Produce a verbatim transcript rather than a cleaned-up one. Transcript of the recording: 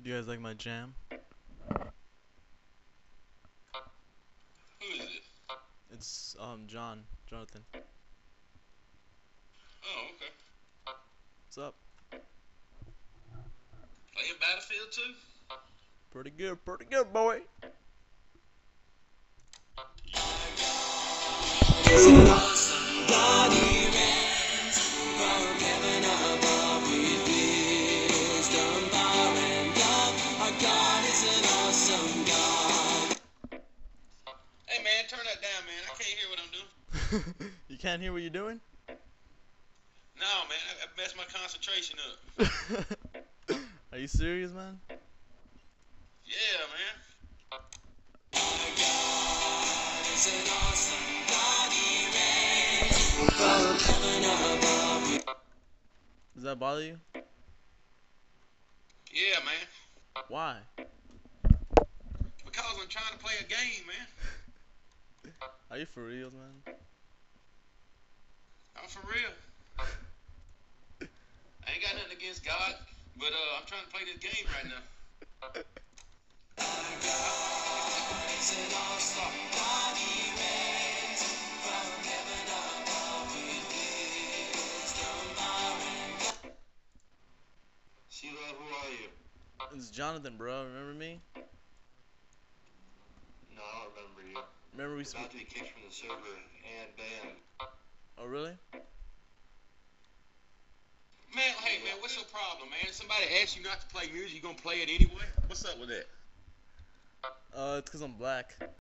Do you guys like my jam? Who is it? It's um John, Jonathan. Oh, okay. What's up? Playing Battlefield two? Pretty good, pretty good, boy. It's an awesome God he reigns from heaven above with wisdom, power, and love. Our God is an awesome God. Hey man, turn that down, man. I can't hear what I'm doing. You can't hear what you're doing? No, man, I, I messed my concentration up. Are you serious, man? Yeah, man. Our God is an awesome God he reigns from heaven above with. Does that bother you? Yeah, man. Why? Because I'm trying to play a game, man. Are you for real, man? I'm for real. I ain't got nothing against God, but uh, I'm trying to play this game right now. Our God is an awesome God he reigns from heaven above with wisdom, power, and love. Sheila, who are you? It's Jonathan, bro. Remember me? No, I don't remember you. Remember we About spoke? to be kicked from the server and banned. Oh, really? Man, hey man, what's your problem, man? Somebody asked you not to play music, you gonna play it anyway? What's up with that? Uh, it's 'cause I'm black.